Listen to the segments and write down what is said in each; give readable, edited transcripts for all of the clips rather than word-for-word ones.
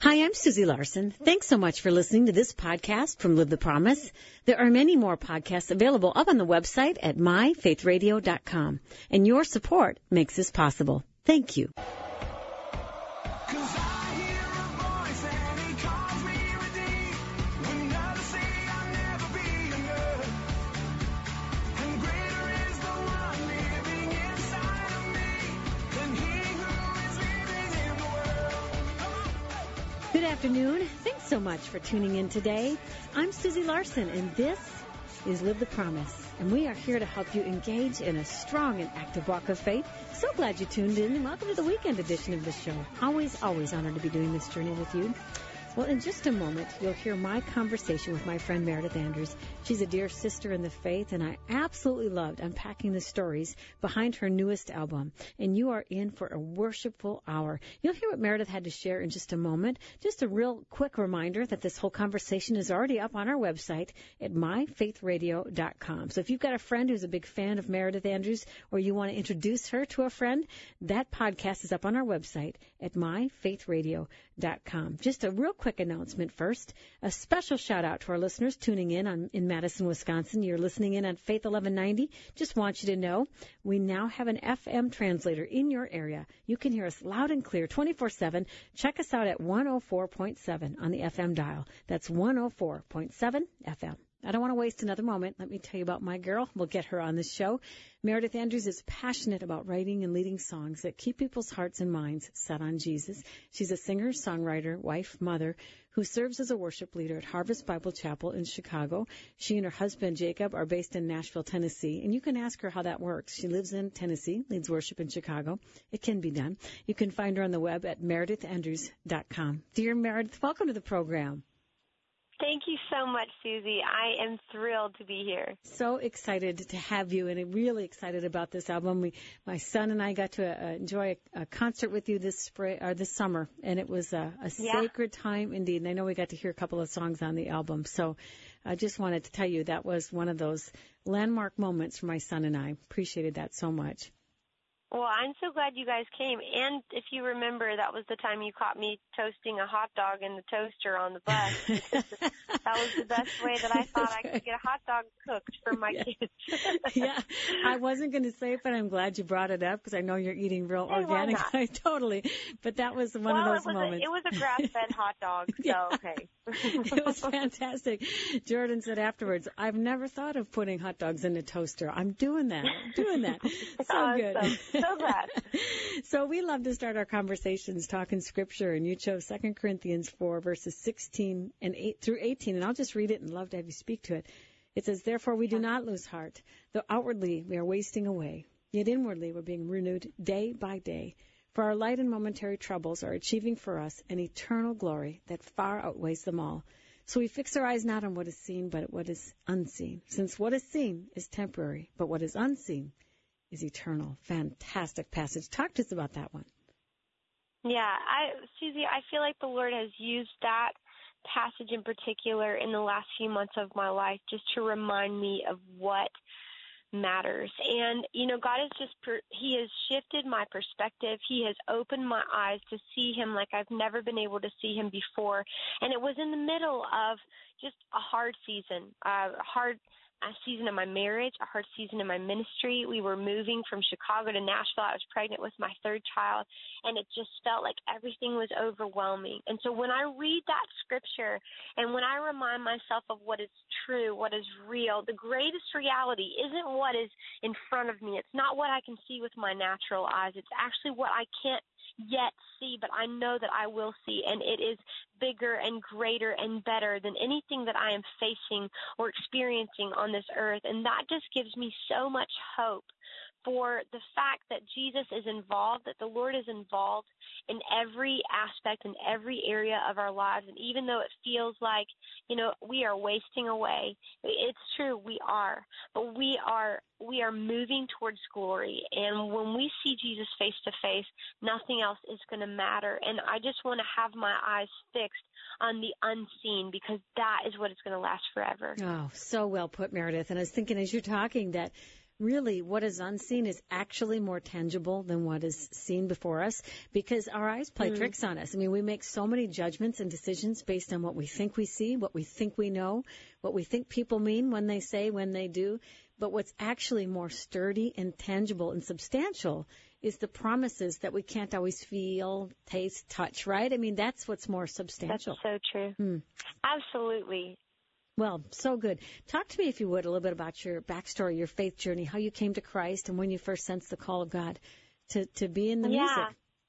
Hi, I'm Susie Larson. Thanks so much for listening to this podcast from Live the Promise. There are many more podcasts available up on the website at myfaithradio.com. And your support makes this possible. Thank you. Good afternoon. Thanks so much for tuning in today. I'm Susie Larson, and this is Live the Promise. And we are here to help you engage in a strong and active walk of faith. So glad you tuned in, and welcome to the weekend edition of the show. Always honored to be doing this journey with you. Well, in just a moment, you'll hear my conversation with my friend Meredith Andrews. She's a dear sister in the faith, and I absolutely loved unpacking the stories behind her newest album. And you are in for a worshipful hour. You'll hear what Meredith had to share in just a moment. Just a real quick reminder that this whole conversation is already up on our website at myfaithradio.com. So if you've got a friend who's a big fan of Meredith Andrews, or you want to introduce her to a friend, that podcast is up on our website at myfaithradio.com. Just a real quick announcement first. A special shout out to our listeners tuning in in Madison, Wisconsin. You're listening in on Faith 1190. Just want you to know we now have an FM translator in your area. You can hear us loud and clear 24/7. Check us out at 104.7 on the FM dial. That's 104.7 FM. I don't want to waste another moment. Let me tell you about my girl. We'll get her on this show. Meredith Andrews is passionate about writing and leading songs that keep people's hearts and minds set on Jesus. She's a singer, songwriter, wife, mother, who serves as a worship leader at Harvest Bible Chapel in Chicago. She and her husband, Jacob, are based in Nashville, Tennessee, and you can ask her how that works. She lives in Tennessee, leads worship in Chicago. It can be done. You can find her on the web at meredithandrews.com. Dear Meredith, welcome to the program. Thank you so much, Susie. I am thrilled to be here. So excited to have you, and really excited about this album. My son and I got to enjoy a concert with you this summer, and it was a sacred time indeed. And I know we got to hear a couple of songs on the album. So I just wanted to tell you that was one of those landmark moments for my son and I. Appreciated that so much. Well, I'm so glad you guys came. And if you remember, that was the time you caught me toasting a hot dog in the toaster on the bus. That was the best way that I thought I could get a hot dog cooked for my kids. Yeah, I wasn't going to say it, but I'm glad you brought it up because I know you're eating real organic. Totally. But that was one of those moments. It was a grass-fed hot dog, so okay. It was fantastic. Jordan said afterwards, I've never thought of putting hot dogs in a toaster. I'm doing that. So good. So glad. So we love to start our conversations talking Scripture, and you chose 2 Corinthians 4, verses 16 and 8 through 18, and I'll just read it and love to have you speak to it. It says, "Therefore we do not lose heart, though outwardly we are wasting away, yet inwardly we're being renewed day by day. For our light and momentary troubles are achieving for us an eternal glory that far outweighs them all. So we fix our eyes not on what is seen, but what is unseen, since what is seen is temporary, but what is unseen is eternal." Fantastic passage. Talk to us about that one. Yeah, Susie, I feel like the Lord has used that passage in particular in the last few months of my life just to remind me of what matters. And, God has He has shifted my perspective. He has opened my eyes to see Him like I've never been able to see Him before. And it was in the middle of just a hard season, a season of my marriage, a hard season in my ministry. We were moving from Chicago to Nashville. I was pregnant with my third child, and it just felt like everything was overwhelming. And so when I read that scripture and when I remind myself of what is true, what is real, the greatest reality isn't what is in front of me. It's not what I can see with my natural eyes. It's actually what I can't yet see, but I know that I will see, and it is bigger and greater and better than anything that I am facing or experiencing on this earth. And that just gives me so much hope for the fact that Jesus is involved, that the Lord is involved in every aspect, in every area of our lives. And even though it feels like, we are wasting away, it's true, we are. But we are moving towards glory. And when we see Jesus face to face, nothing else is going to matter. And I just want to have my eyes fixed on the unseen, because that is what is going to last forever. Oh, so well put, Meredith. And I was thinking as you're talking that really what is unseen is actually more tangible than what is seen before us, because our eyes play tricks on us. I mean, we make so many judgments and decisions based on what we think we see, what we think we know, what we think people mean when they say, when they do. But what's actually more sturdy and tangible and substantial is the promises that we can't always feel, taste, touch, right? I mean, that's what's more substantial. That's so true. Absolutely. Well, so good. Talk to me, if you would, a little bit about your backstory, your faith journey, how you came to Christ, and when you first sensed the call of God to be in the music.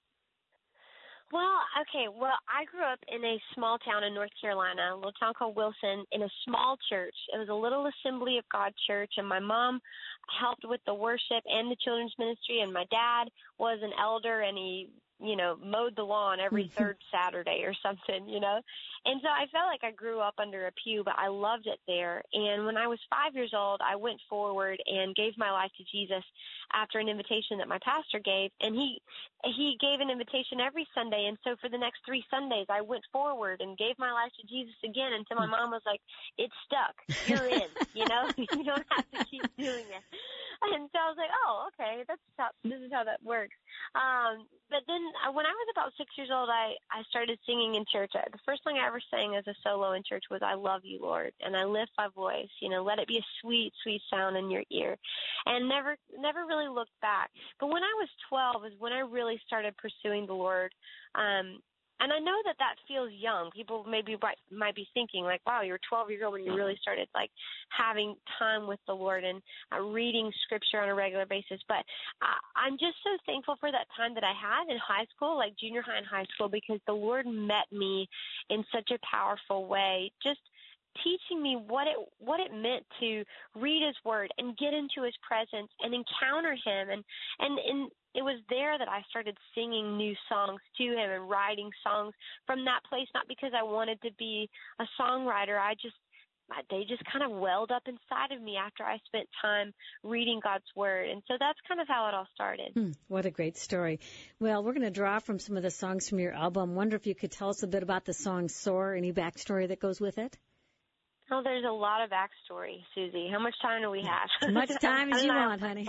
Well, okay. Well, I grew up in a small town in North Carolina, a little town called Wilson, in a small church. It was a little Assembly of God church, and my mom helped with the worship and the children's ministry, and my dad was an elder, and he mowed the lawn every third Saturday or something, And so I felt like I grew up under a pew, but I loved it there. And when I was 5 years old, I went forward and gave my life to Jesus after an invitation that my pastor gave. And he gave an invitation every Sunday. And so for the next 3 Sundays, I went forward and gave my life to Jesus again until my mom was like, it's stuck. You're in, You don't have to keep doing it. And so I was like, oh, okay, this is how that works. But then when I was about 6 years old, I started singing in church. The first thing I ever sang as a solo in church was I Love You, Lord, and I lift my voice, let it be a sweet, sweet sound in your ear, and never really looked back. But when I was 12 is when I really started pursuing the Lord. And I know that feels young. People might be thinking like, wow, you were 12 years old when you really started like having time with the Lord and reading scripture on a regular basis. But I'm just so thankful for that time that I had in high school, like junior high and high school, because the Lord met me in such a powerful way, just teaching me what it meant to read his word and get into his presence and encounter him. And it was there that I started singing new songs to him and writing songs from that place, not because I wanted to be a songwriter. They just kind of welled up inside of me after I spent time reading God's word. And so that's kind of how it all started. What a great story. Well, we're going to draw from some of the songs from your album. Wonder if you could tell us a bit about the song Soar, any backstory that goes with it? Oh, there's a lot of backstory, Susie. How much time do we have? As much time as you want, honey.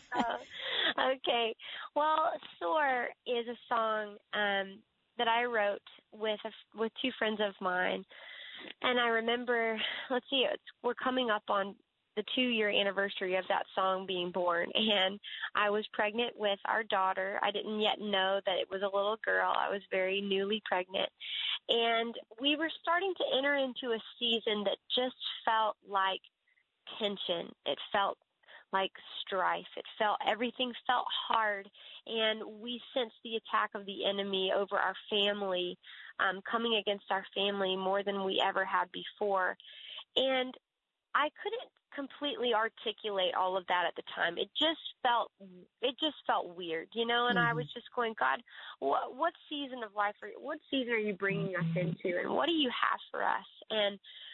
Okay. Well, Soar is a song that I wrote with 2 friends of mine. And I remember, we're coming up on the 2-year anniversary of that song being born. And I was pregnant with our daughter. I didn't yet know that it was a little girl. I was very newly pregnant. And we were starting to enter into a season that just felt like tension. It felt like strife. Everything felt hard. And we sensed the attack of the enemy over our family, coming against our family more than we ever had before. And I couldn't completely articulate all of that at the time. It just felt weird, and I was just going, God, what season of life what season are you bringing us into, and what do you have for us? And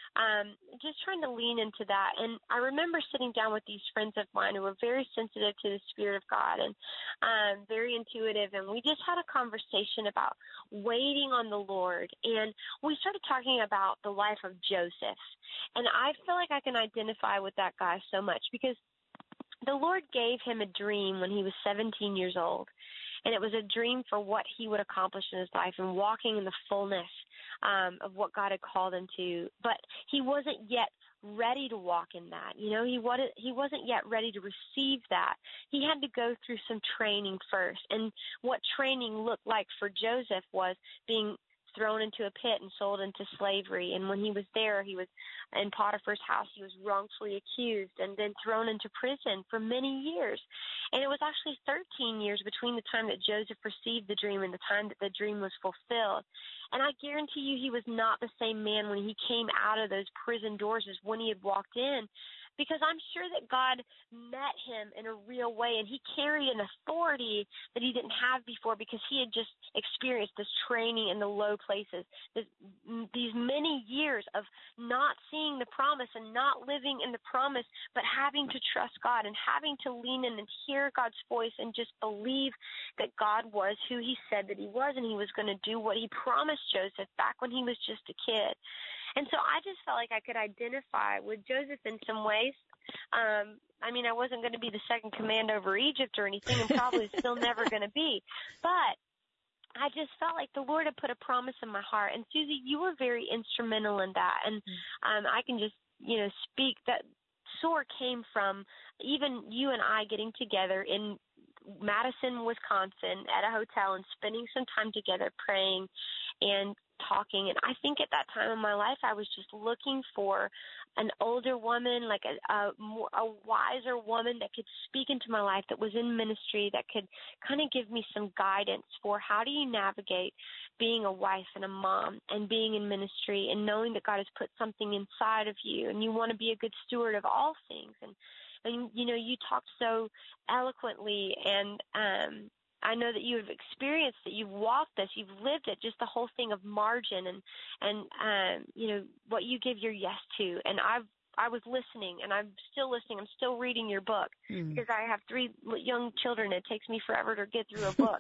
just trying to lean into that. And I remember sitting down with these friends of mine who were very sensitive to the Spirit of God and very intuitive, and we just had a conversation about waiting on the Lord. And we started talking about the life of Joseph. And I feel like I can identify with that guy so much because the Lord gave him a dream when he was 17 years old. And it was a dream for what he would accomplish in his life and walking in the fullness of what God had called him to. But he wasn't yet ready to walk in that. He wasn't yet ready to receive that. He had to go through some training first. And what training looked like for Joseph was being thrown into a pit and sold into slavery. And when he was there, he was in Potiphar's house. He was wrongfully accused and then thrown into prison for many years. And it was actually 13 years between the time that Joseph received the dream and the time that the dream was fulfilled. And I guarantee you he was not the same man when he came out of those prison doors as when he had walked in, because I'm sure that God met him in a real way, and he carried an authority that he didn't have before because he had just experienced this training in the low places, these many years of not seeing the promise and not living in the promise, but having to trust God and having to lean in and hear God's voice and just believe that God was who he said that he was, and he was going to do what he promised Joseph back when he was just a kid. And so I just felt like I could identify with Joseph in some ways. I mean, I wasn't going to be the second command over Egypt or anything, and probably still never going to be. But I just felt like the Lord had put a promise in my heart. And Susie, you were very instrumental in that. And I can just, speak that SOAR came from even you and I getting together in Madison, Wisconsin at a hotel and spending some time together praying and talking. And I think at that time in my life, I was just looking for an older woman, like a wiser woman that could speak into my life, that was in ministry, that could kind of give me some guidance for how do you navigate being a wife and a mom and being in ministry and knowing that God has put something inside of you and you want to be a good steward of all things. And you talked so eloquently, and I know that you have experienced it, you've walked this, you've lived it, just the whole thing of margin and what you give your yes to. And I was listening, and I'm still listening. I'm still reading your book because I have 3 young children. It takes me forever to get through a book.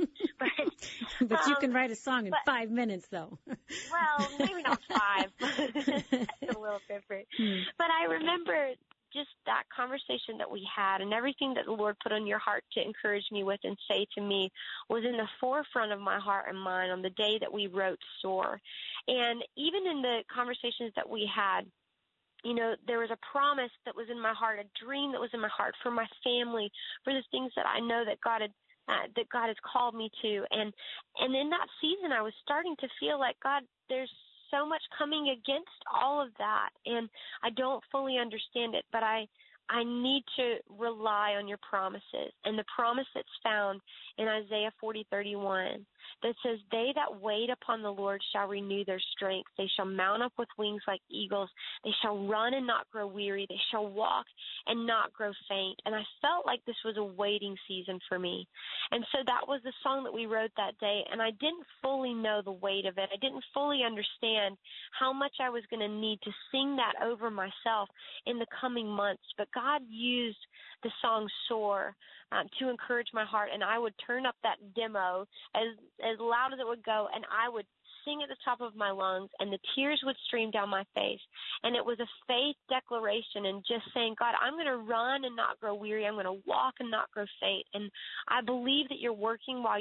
But you can write a song in 5 minutes, though. Well, maybe not 5. That's a little different. But I remember just that conversation that we had, and everything that the Lord put on your heart to encourage me with and say to me was in the forefront of my heart and mind on the day that we wrote SOAR. And even in the conversations that we had, there was a promise that was in my heart, a dream that was in my heart for my family, for the things that I know that God has called me to. And in that season, I was starting to feel like, God, there's so much coming against all of that, and I don't fully understand it, but I need to rely on your promises. And the promise that's found in Isaiah 40:31 that says, they that wait upon the Lord shall renew their strength. They shall mount up with wings like eagles. They shall run and not grow weary. They shall walk and not grow faint. And I felt like this was a waiting season for me. And so that was the song that we wrote that day. And I didn't fully know the weight of it. I didn't fully understand how much I was going to need to sing that over myself in the coming months. But God used the song SOAR to encourage my heart, and I would turn up that demo as loud as it would go, and I would sing at the top of my lungs, and the tears would stream down my face. And it was a faith declaration and just saying, God, I'm going to run and not grow weary. I'm going to walk and not grow faint. And I believe that you're working while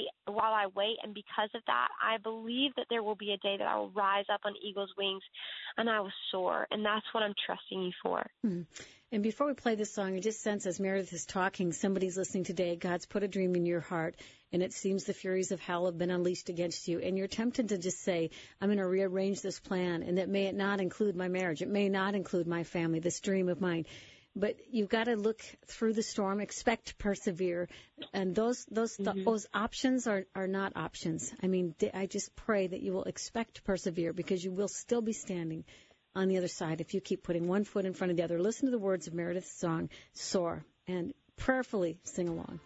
I wait. And because of that, I believe that there will be a day that I will rise up on eagle's wings and I will soar. And that's what I'm trusting you for. Mm-hmm. And before we play this song, I just sense as Meredith is talking, somebody's listening today, God's put a dream in your heart, and it seems the furies of hell have been unleashed against you, and you're tempted to just say, I'm going to rearrange this plan, and that may not include my marriage. It may not include my family, this dream of mine. But you've got to look through the storm, expect to persevere, and those options are not options. I mean, I just pray that you will expect to persevere, because you will still be standing on the other side if you keep putting one foot in front of the other. Listen to the words of Meredith's song, SOAR, and prayerfully sing along.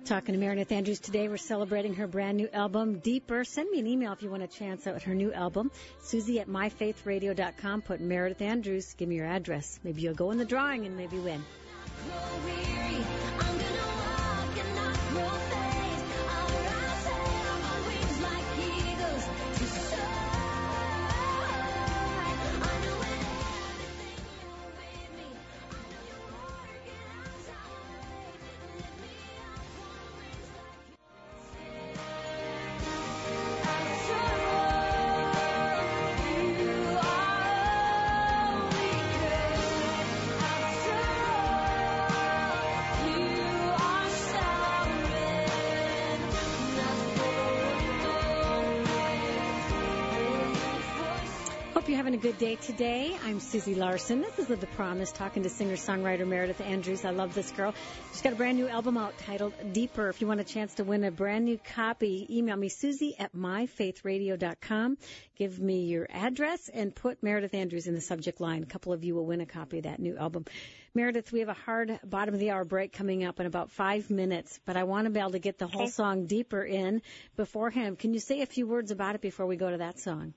Talking to Meredith Andrews today. We're celebrating her brand new album, Deeper. Send me an email if you want a chance out her new album. Susie at myfaithradio.com. Put Meredith Andrews. Give me your address. Maybe you'll go in the drawing and maybe win. You're having a good day today. I'm Susie Larson. This is The Promise, talking to singer-songwriter Meredith Andrews. I love this girl. She's got a brand new album out titled Deeper. If you want a chance to win a brand new copy, email me, Susie at myfaithradio.com. Give me your address and put Meredith Andrews in the subject line. A couple of you will win a copy of that new album. Meredith, we have a hard bottom of the hour break coming up in about 5 minutes, but I want to be able to get the whole song Deeper in beforehand. Can you say a few words about it before we go to that song?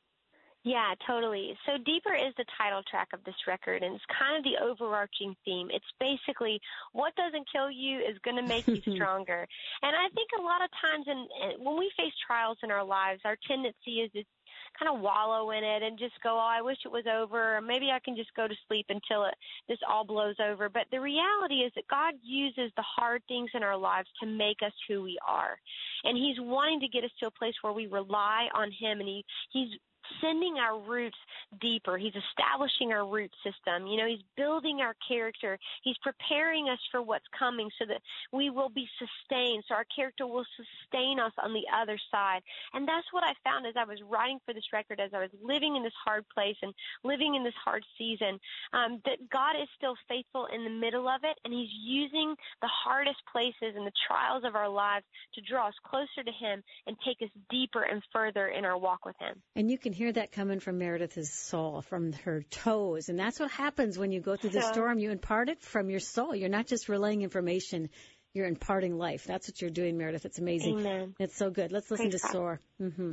Yeah, totally. So Deeper is the title track of this record, and it's kind of the overarching theme. It's basically what doesn't kill you is going to make you stronger. And I think a lot of times when we face trials in our lives, our tendency is to kind of wallow in it and just go, oh, I wish it was over, or maybe I can just go to sleep until this all blows over. But the reality is that God uses the hard things in our lives to make us who we are. And He's wanting to get us to a place where we rely on Him, and He's sending our roots deeper. He's establishing our root system. You know, He's building our character. He's preparing us for what's coming so that we will be sustained, so our character will sustain us on the other side. And that's what I found as I was writing for this record, as I was living in this hard place and living in this hard season, that God is still faithful in the middle of it, and He's using the hardest places and the trials of our lives to draw us closer to Him and take us deeper and further in our walk with Him. And you can hear that coming from Meredith's soul, from her toes. And that's what happens when you go through the storm. You impart it from your soul. You're not just relaying information. You're imparting life. That's what you're doing, Meredith. It's amazing. Amen. It's so good. Let's listen to Soar. Mm-hmm.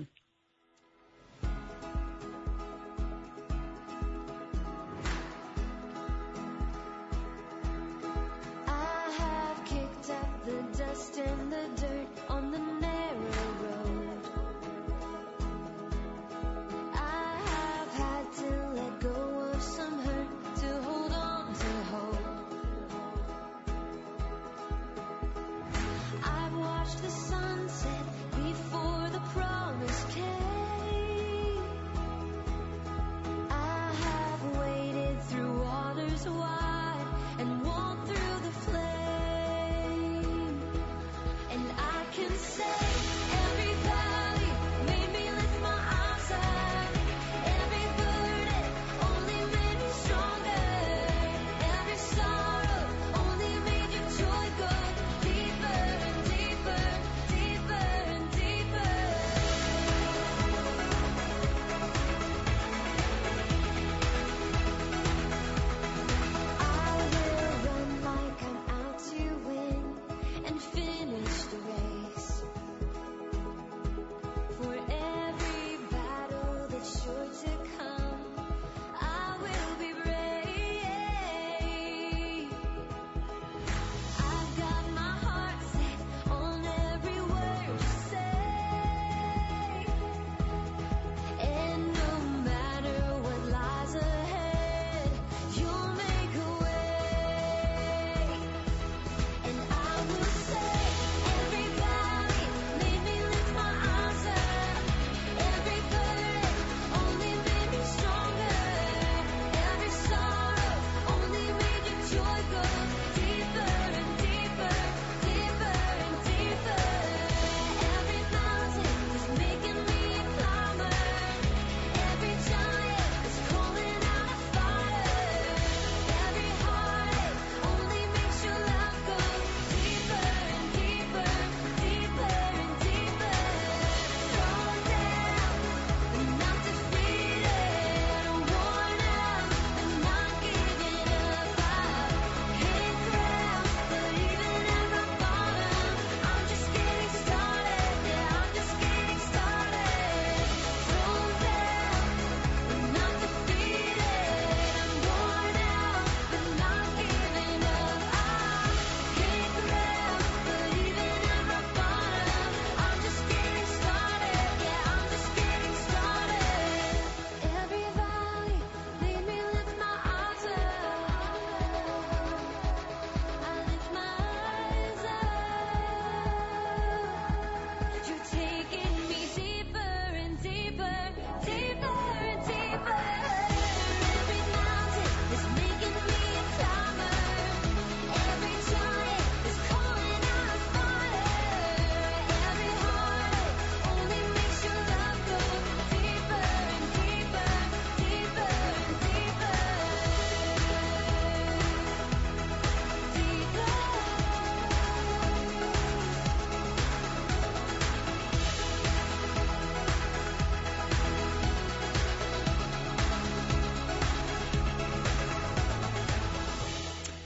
I have kicked up the dust and the dirt on the narrow road. The sunset before the promise came.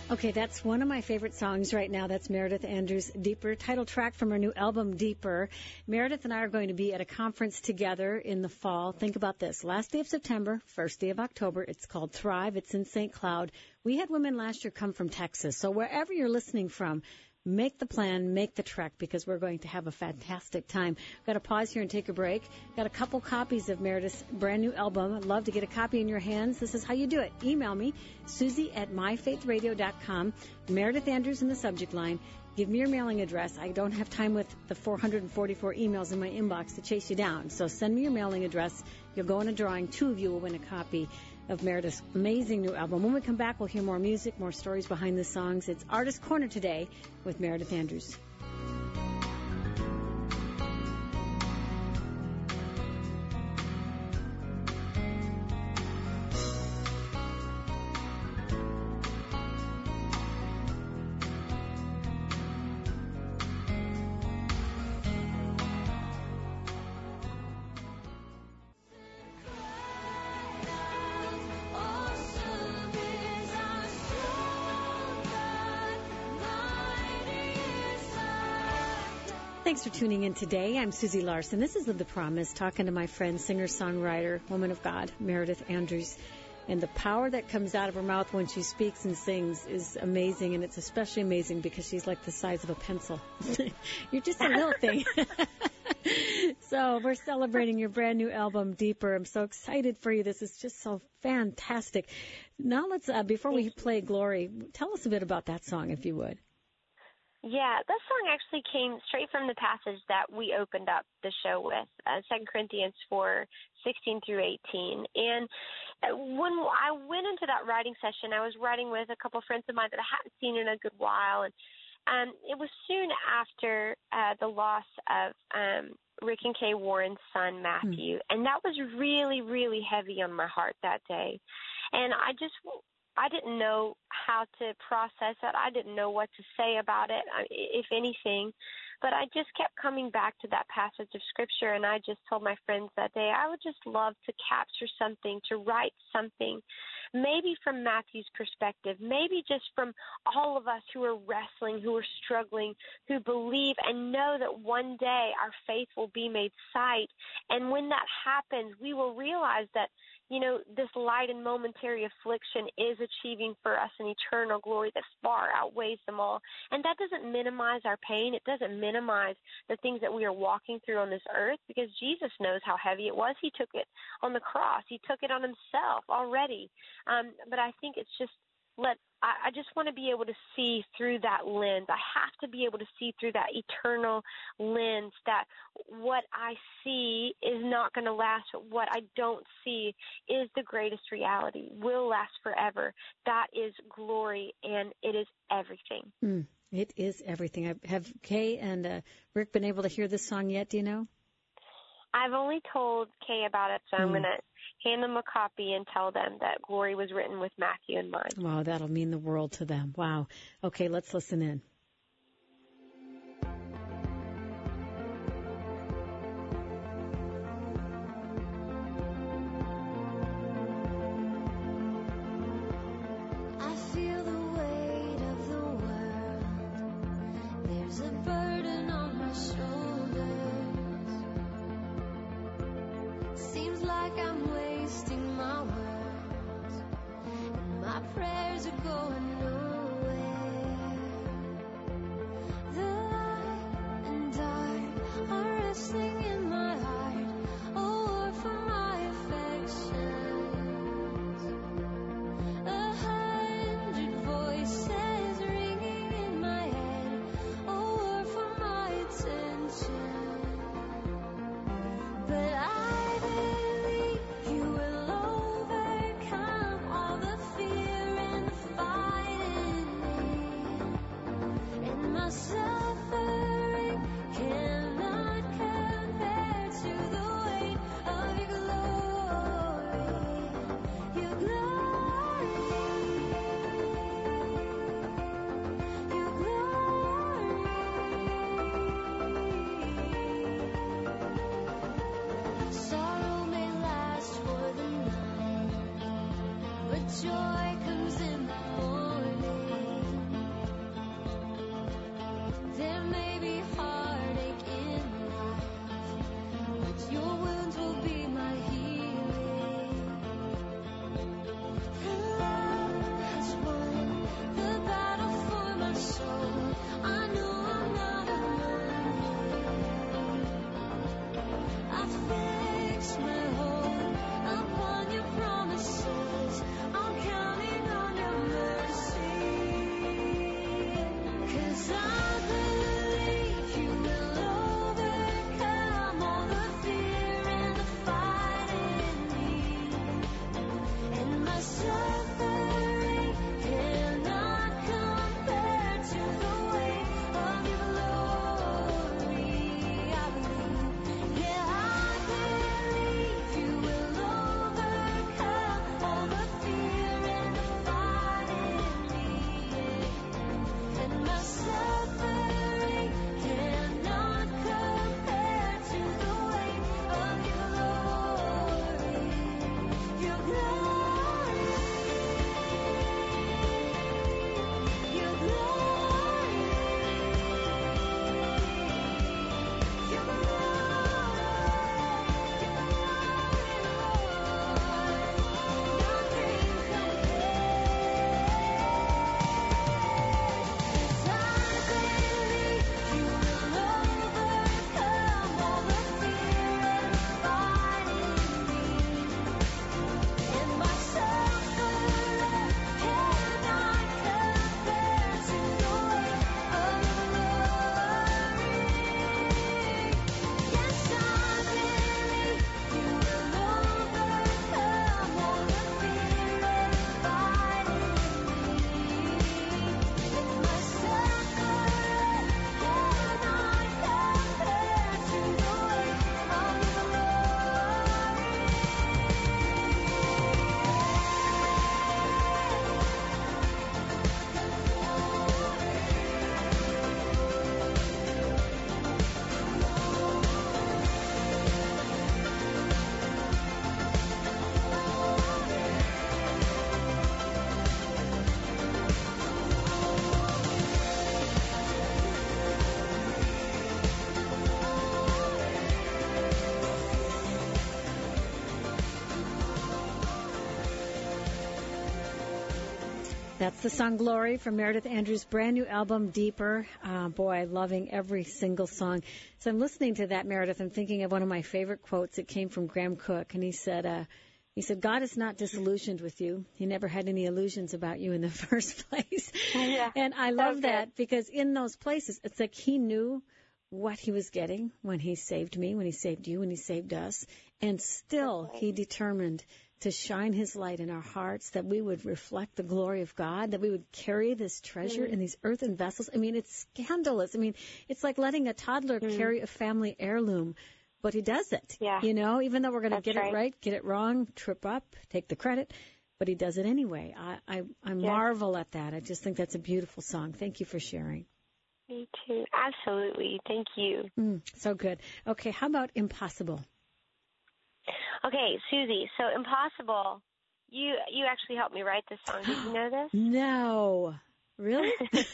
Okay, that's one of my favorite songs right now. That's Meredith Andrews' Deeper, title track from her new album, Deeper. Meredith and I are going to be at a conference together in the fall. Think about this. Last day of September, first day of October. It's called Thrive. It's in St. Cloud. We had women last year come from Texas. So wherever you're listening from, make the plan, make the trek, because we're going to have a fantastic time. Got to pause here and take a break. Got a couple copies of Meredith's brand new album. I'd love to get a copy in your hands. This is how you do it. Email me, Susie@myfaithradio.com, Meredith Andrews in the subject line. Give me your mailing address. I don't have time with the 444 emails in my inbox to chase you down. So send me your mailing address. You'll go in a drawing. 2 of you will win a copy of Meredith's amazing new album. When we come back, we'll hear more music, more stories behind the songs. It's Artist Corner today with Meredith Andrews. Thanks for tuning in today. I'm Susie Larson. This is Live the Promise, talking to my friend, singer-songwriter, woman of God, Meredith Andrews. And the power that comes out of her mouth when she speaks and sings is amazing, and it's especially amazing because she's like the size of a pencil. You're just a little thing. So we're celebrating your brand new album, Deeper. I'm so excited for you. This is just so fantastic. Now let's, before we play Glory, tell us a bit about that song, if you would. Yeah, that song actually came straight from the passage that we opened up the show with, 2 Corinthians 4:16 through 18. And when I went into that writing session, I was writing with a couple friends of mine that I hadn't seen in a good while. And it was soon after the loss of Rick and Kay Warren's son, Matthew. And that was really, really heavy on my heart that day. And I didn't know how to process it. I didn't know what to say about it, if anything. But I just kept coming back to that passage of Scripture, and I just told my friends that day, I would just love to capture something, to write something, maybe from Matthew's perspective, maybe just from all of us who are wrestling, who are struggling, who believe and know that one day our faith will be made sight. And when that happens, we will realize that, you know, this light and momentary affliction is achieving for us an eternal glory that far outweighs them all. And that doesn't minimize our pain. It doesn't minimize the things that we are walking through on this earth, because Jesus knows how heavy it was. He took it on the cross. He took it on himself already. But I think it's just, I just want to be able to see through that lens. I have to be able to see through that eternal lens, that what I see is not going to last, but what I don't see is the greatest reality, will last forever. That is glory, and it is everything. It is everything. Have Kay and Rick been able to hear this song yet, do you know? I've only told Kay about it, so I'm going to hand them a copy and tell them that Glory was written with Matthew in mind. Wow, that'll mean the world to them. Wow. Okay, let's listen in. I feel the weight of the world. There's a burden on my shoulders. Seems like I'm wasting my words, and my prayers are going nowhere. The light and dark are wrestling in my heart, a war for my affections. 100 voices ringing in my head, a war for my attention. But I believe you will overcome all the fear and the fight in me. And my suffering cannot compare to the weight of your glory. Your glory. Your glory. Sorrow may last for the night, but joy comes in the morning. That's the song Glory from Meredith Andrews' brand new album, Deeper. Boy, loving every single song. So I'm listening to that, Meredith, and thinking of one of my favorite quotes. It came from Graham Cook, and he said, God is not disillusioned with you. He never had any illusions about you in the first place. Yeah, and I love that because in those places, it's like he knew what he was getting when he saved me, when he saved you, when he saved us. And still, he determined to shine his light in our hearts, that we would reflect the glory of God, that we would carry this treasure in these earthen vessels. I mean, it's scandalous. I mean, it's like letting a toddler carry a family heirloom, but he does it. Yeah. You know, even though we're going to get right. it right, get it wrong, trip up, take the credit, but he does it anyway. I marvel at that. I just think that's a beautiful song. Thank you for sharing. Me too. Absolutely. Thank you. So good. Okay, how about Impossible? Okay, Susie, so Impossible, you actually helped me write this song. Did you know this? No. Really?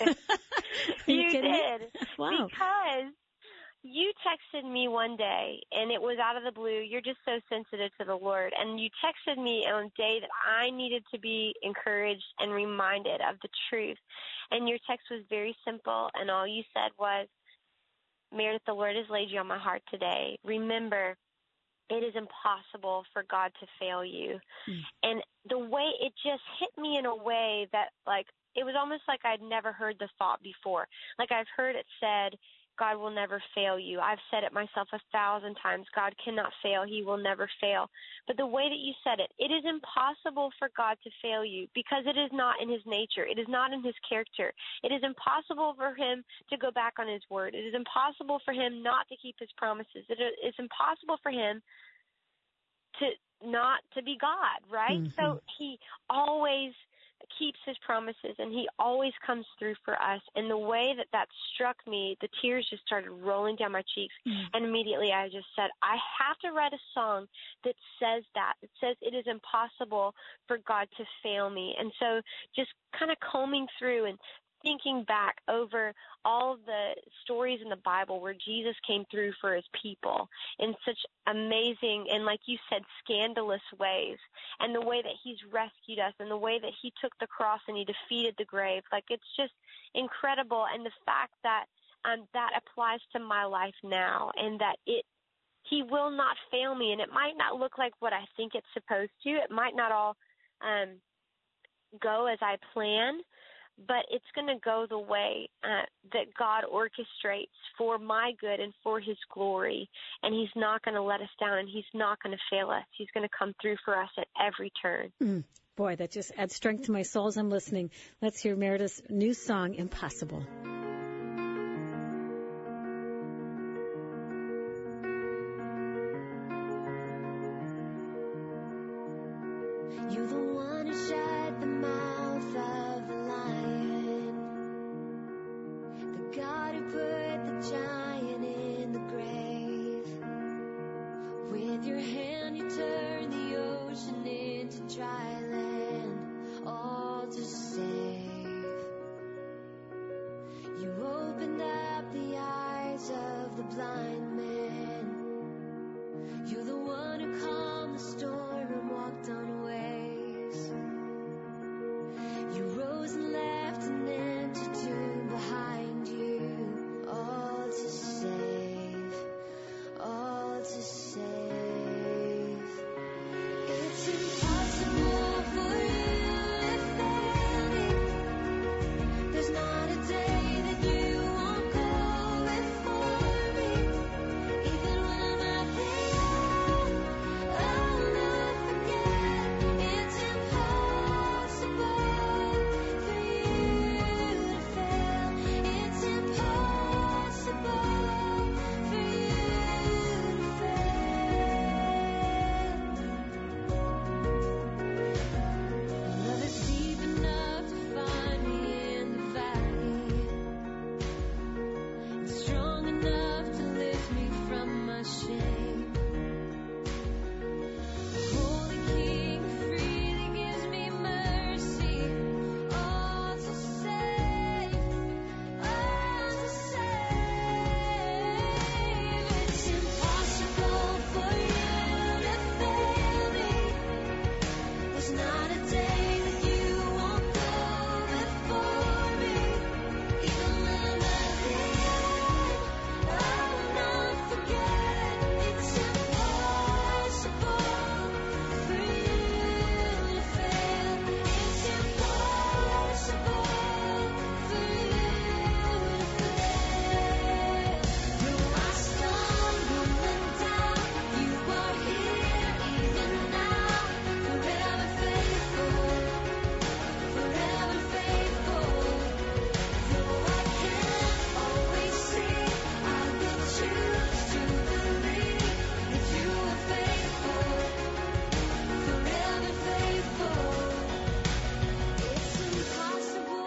You did. Wow. Because you texted me one day, and it was out of the blue. You're just so sensitive to the Lord. And you texted me on a day that I needed to be encouraged and reminded of the truth. And your text was very simple, and all you said was, Meredith, the Lord has laid you on my heart today. Remember, it is impossible for God to fail you. And the way it just hit me in a way that, like, it was almost like I'd never heard the thought before. Like, I've heard it said, God will never fail you. I've said it myself 1,000 times. God cannot fail. He will never fail. But the way that you said it, it is impossible for God to fail you because it is not in his nature. It is not in his character. It is impossible for him to go back on his word. It is impossible for him not to keep his promises. It is impossible for him to not to be God, right? So he always keeps his promises, and he always comes through for us. And the way that struck me, the tears just started rolling down my cheeks. And immediately I just said, I have to write a song that says that. It says it is impossible for God to fail me. And so just kind of combing through and thinking back over all the stories in the Bible where Jesus came through for his people in such amazing and, like you said, scandalous ways, and the way that he's rescued us and the way that he took the cross and he defeated the grave. Like, it's just incredible. And the fact that that applies to my life now, and that he will not fail me. And it might not look like what I think it's supposed to. It might not all go as I plan, but it's going to go the way that God orchestrates for my good and for his glory. And he's not going to let us down, and he's not going to fail us. He's going to come through for us at every turn. Boy, that just adds strength to my soul as I'm listening. Let's hear Meredith's new song, Impossible. You're the one who shut the mouth of the lion, the God who put the giant in the grave. With your hand you turn the ocean into dry land, all to save.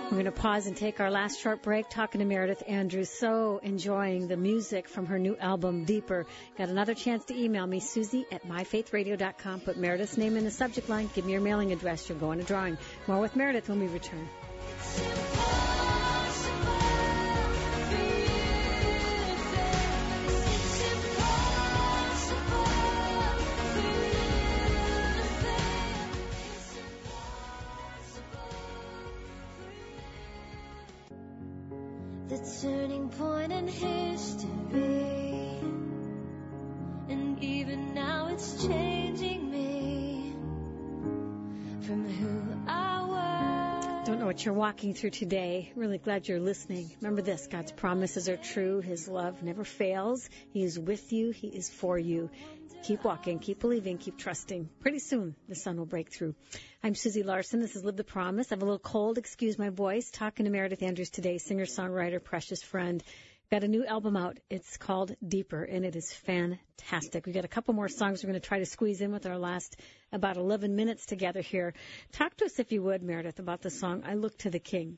We're going to pause and take our last short break talking to Meredith Andrews. So enjoying the music from her new album, Deeper. Got another chance to email me, Susie@myfaithradio.com. Put Meredith's name in the subject line. Give me your mailing address. You'll go on a drawing. More with Meredith when we return. The turning point in history, and even now it's changing me from who I was. Don't know what you're walking through today. Really glad you're listening. Remember this, God's promises are true. His love never fails. He is with you. He is for you. Keep walking, keep believing, keep trusting. Pretty soon, the sun will break through. I'm Susie Larson. This is Live the Promise. I have a little cold. Excuse my voice. Talking to Meredith Andrews today, singer-songwriter, precious friend. Got a new album out. It's called Deeper, and it is fantastic. We got a couple more songs we're going to try to squeeze in with our last about 11 minutes together here. Talk to us, if you would, Meredith, about the song I Look to the King.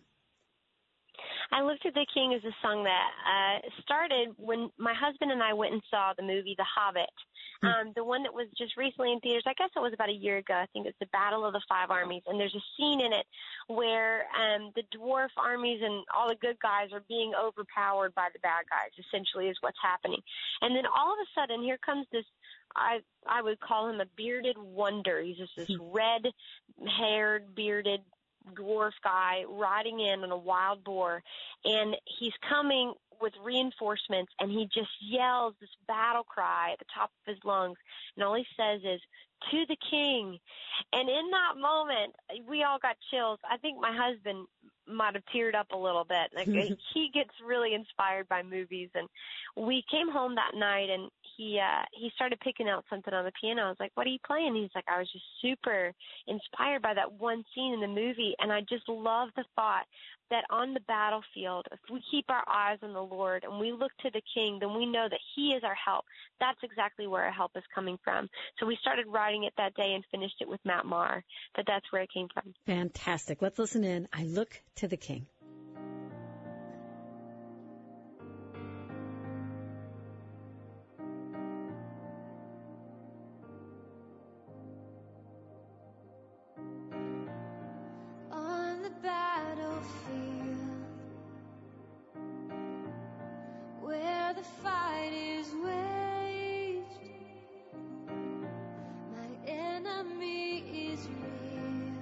I Look to the King is a song that started when my husband and I went and saw the movie The Hobbit. The one that was just recently in theaters, I guess it was about a year ago. I think it's the Battle of the Five Armies. And there's a scene in it where the dwarf armies and all the good guys are being overpowered by the bad guys, essentially is what's happening. And then all of a sudden, here comes this, I would call him a bearded wonder. He's just this red-haired, bearded dwarf guy riding in on a wild boar. And he's coming with reinforcements, and he just yells this battle cry at the top of his lungs, and all he says is, "To the king." And in that moment, we all got chills. I think my husband might have teared up a little bit. Like, he gets really inspired by movies, and we came home that night, and he started picking out something on the piano. I was like, "What are you playing?" He's like, "I was just super inspired by that one scene in the movie." And I just love the thought that on the battlefield, if we keep our eyes on the Lord and we look to the King, then we know that He is our help. That's exactly where our help is coming from. So we started writing it that day and finished it with Matt Maher, but that's where it came from. Fantastic. Let's listen in. I Look to the King. On the battlefield, where the fight is waged, my enemy is real,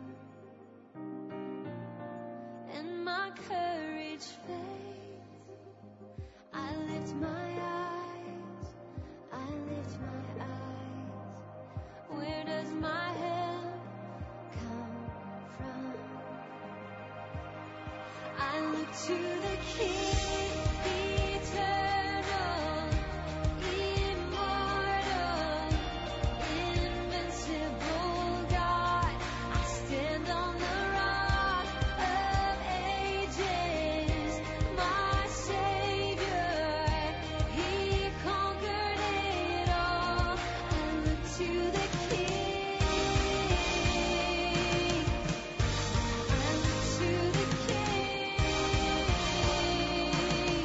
and my courage fades. I lift my eyes, I lift my eyes. Where does my help come from? I look to the King, eternal, immortal, invincible God. I stand on the rock of ages, my Savior. He conquered it all. I look to the King. I look to the King.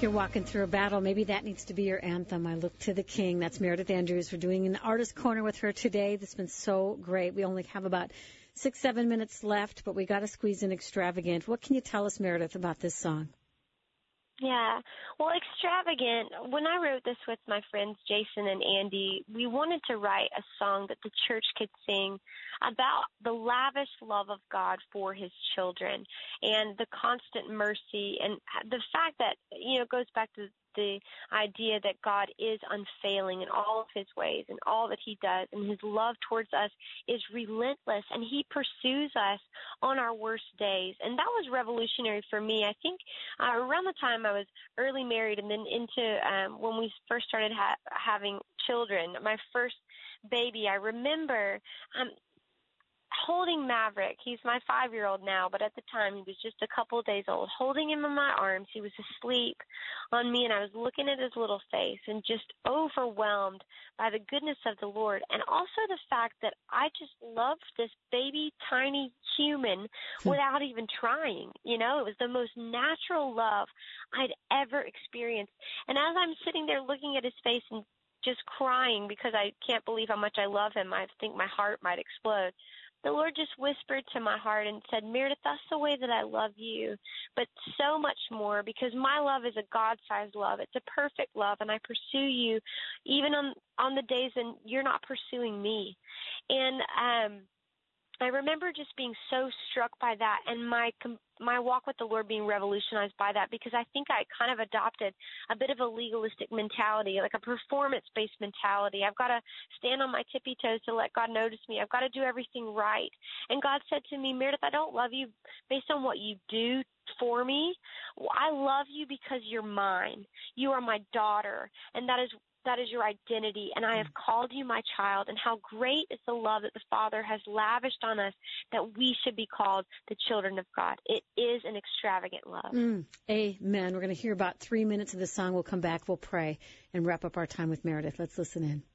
you're walking through a battle, maybe that needs to be your anthem. I look to the King. That's Meredith Andrews. We're doing an Artist Corner with her today. This has been so great. We only have about 6-7 minutes left, but we got to squeeze in Extravagant. What can you tell us, Meredith, about this song? Yeah. Well, Extravagant, when I wrote this with my friends Jason and Andy, we wanted to write a song that the church could sing about the lavish love of God for his children and the constant mercy and the fact that, it goes back to the idea that God is unfailing in all of his ways and all that he does, and his love towards us is relentless, and he pursues us on our worst days. And that was revolutionary for me. I think around the time I was early married and then into when we first started having children, my first baby, I remember holding Maverick. He's my 5-year-old now, but at the time he was just a couple of days old, holding him in my arms. He was asleep on me, and I was looking at his little face and just overwhelmed by the goodness of the Lord, and also the fact that I just loved this baby, tiny human without even trying. It was the most natural love I'd ever experienced. And as I'm sitting there looking at his face and just crying because I can't believe how much I love him, I think my heart might explode. The Lord just whispered to my heart and said, Meredith, that's the way that I love you, but so much more, because my love is a God-sized love. It's a perfect love, and I pursue you even on the days when you're not pursuing me. And I remember just being so struck by that, and my walk with the Lord being revolutionized by that, because I think I kind of adopted a bit of a legalistic mentality, like a performance-based mentality. I've got to stand on my tippy toes to let God notice me. I've got to do everything right. And God said to me, Meredith, I don't love you based on what you do for me. I love you because you're mine. You are my daughter, and that is your identity, and I have called you my child, and how great is the love that the Father has lavished on us that we should be called the children of God. It is an extravagant love. Amen. We're going to hear about 3 minutes of the song. We'll come back, we'll pray, and wrap up our time with Meredith. Let's listen in.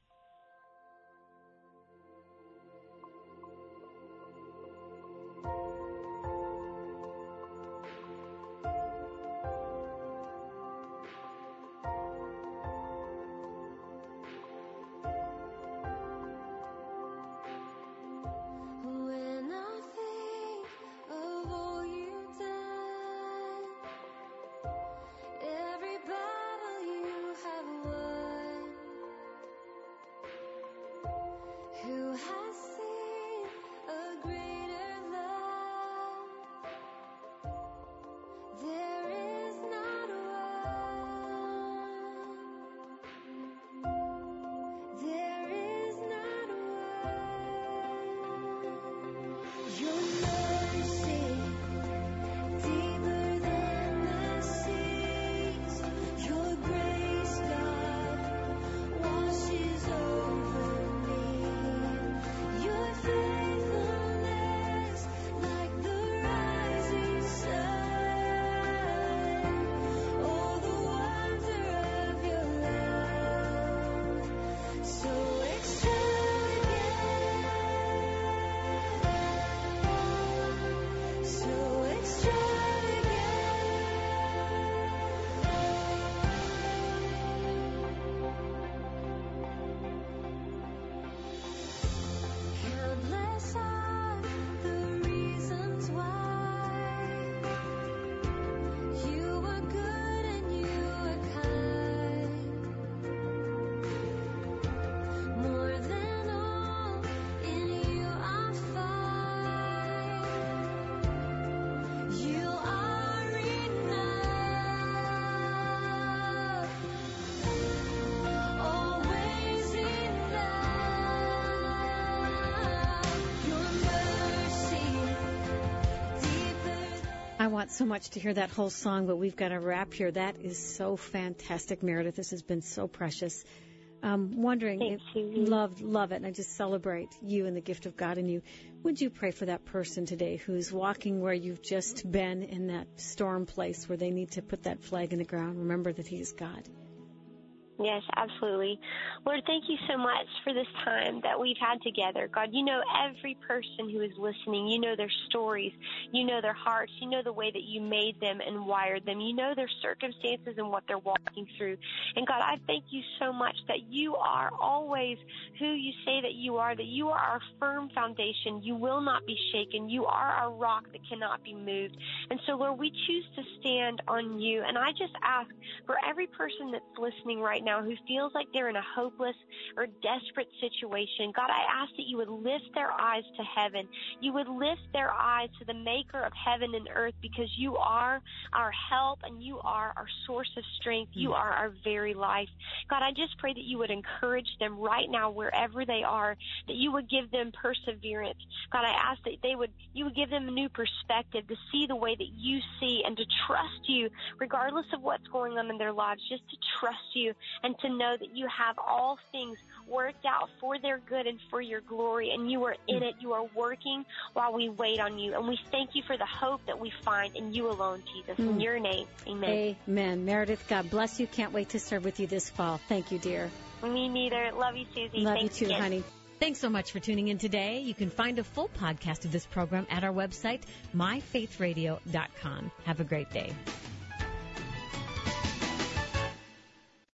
I want so much to hear that whole song, but we've got to wrap here. That is so fantastic, Meredith. This has been so precious. Wondering, love it, and I just celebrate you and the gift of God in you. Would you pray for that person today who's walking where you've just been in that storm place where they need to put that flag in the ground? Remember that He is God. Yes, absolutely. Lord, thank you so much for this time that we've had together. God, you know every person who is listening. You know their stories. You know their hearts. You know the way that you made them and wired them. You know their circumstances and what they're walking through. And God, I thank you so much that you are always who you say that you are our firm foundation. You will not be shaken. You are our rock that cannot be moved. And so, Lord, we choose to stand on you. And I just ask for every person that's listening right now who feels like they're in a hopeless or desperate situation, God, I ask that you would lift their eyes to heaven. You would lift their eyes to the maker of heaven and earth, because you are our help and you are our source of strength. You are our very life. God, I just pray that you would encourage them right now wherever they are, that you would give them perseverance. God, I ask that you would give them a new perspective to see the way that you see and to trust you regardless of what's going on in their lives, just to trust you and to know that you have all things worked out for their good and for your glory, and you are in it. You are working while we wait on you, and we thank you for the hope that we find in you alone, Jesus. In your name, amen. Amen. Meredith, God bless you. Can't wait to serve with you this fall. Thank you, dear. Me neither. Love you, Susie. Love Thanks you too, again. honey. Thanks so much for tuning in today. You can find a full podcast of this program at our website, myfaithradio.com. Have a great day.